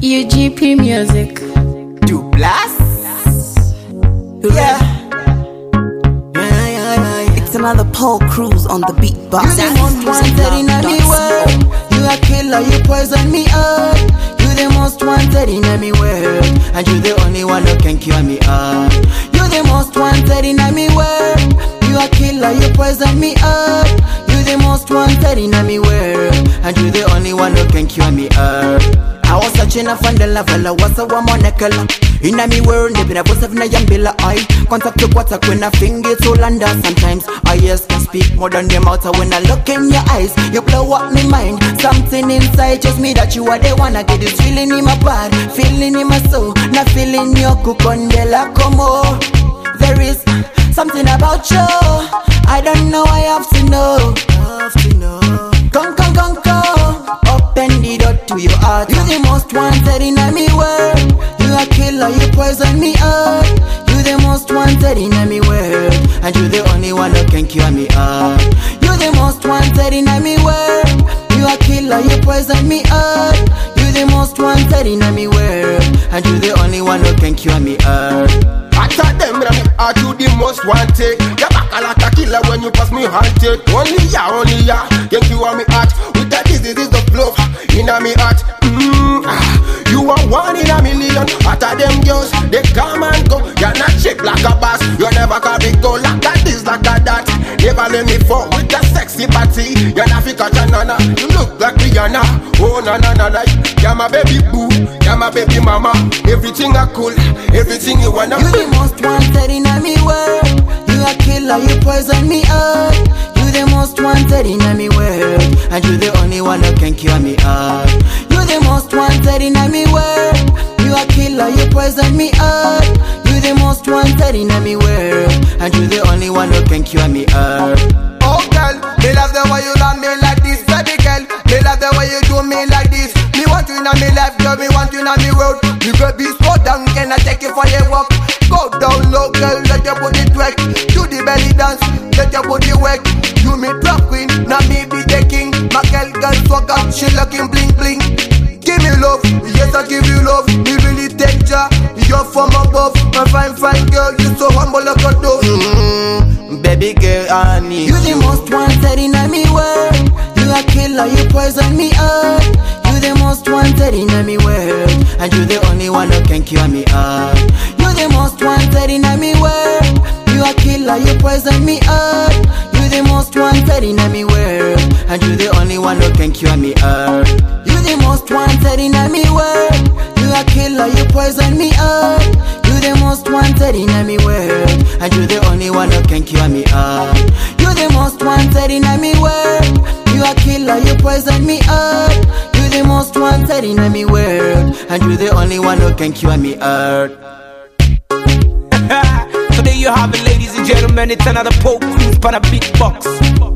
UGP Music. Du Blast. Yeah. It's another Paul Cruz on the beatbox. You the most wanted in me world. You a killer, you poison me up. You the most wanted in me world, and you the only one who can cure me up. You the most wanted in me world. You a killer, you poison me up. You the most wanted in me world, and you the only one who can cure me up. I was searching a find the level, I was a woman color. In a me world, living a voice of na yambilla I contact the water when I finger to lander. Sometimes I ears can speak more than them out. When I look in your eyes, you blow up my mind. Something inside just me that you are the one. I get this feeling in my body, feeling in my soul. Not feeling your cucondela como. There is something about you I don't know, I have to know. Come, open the door to your heart. You the most wanted in me world. You a killer, you poison me up. You the most wanted in me world, and you the only one who can cure me up. You the most wanted in me world. You a killer, you poison me up. You the most wanted in me world, and you the only one who can cure me up. I thought them that me are you the most wanted. You back a like a killer when you pass me haunted. Only ya, can cure me heart. With that disease is the love in a me heart. You are one in a million. After them girls, they come and go. You're not cheap like a boss. You never can be go like that, this like a that. Never let me fall with that sexy body. You're not Fika Janana. You look like Rihanna. Oh na na na na. You're my baby boo. You're my baby mama. Everything I cool. Everything you wanna. You the most wanted in me world. You a killer, you poison me up. You the most wanted in me world, and you the only one who can cure me up. You the most wanted in me world. You a killer, you poison me up. You the most wanted in me world, and you the only one who can cure me up. Oh girl, me love the way you love me like this, baby girl. Me love the way you do me like this. Me want you in my life, girl. Me want you in my world. You could be slow down, can I take you for a walk? Go down low, girl, let your body twerk. Do the belly dance, let your body work. You me drop queen, now me be the king. My girl swag up, she looking bling bling. Give me love, yes I give you love. Me really take ya, you're from above. My fine girl, you so humble like a dove. Baby girl, I need you. The most wanted in me world. You a killer, you poison me up. You the most wanted in me world, and you the only one who can cure me up. You the most wanted in me world. You a killer, you poison me up. You the most wanted in me world, and you the only one who can cure me up. You the most wanted in me world. You a killer, you poison me up. You the most wanted in me world, and you the only one who can cure me up. You the most wanted in me world. You a killer, you poison me up. You the most wanted in me world, and you the only one who can cure me up. So there you have it, ladies and gentlemen. It's another Paul Cruz on a beatbox.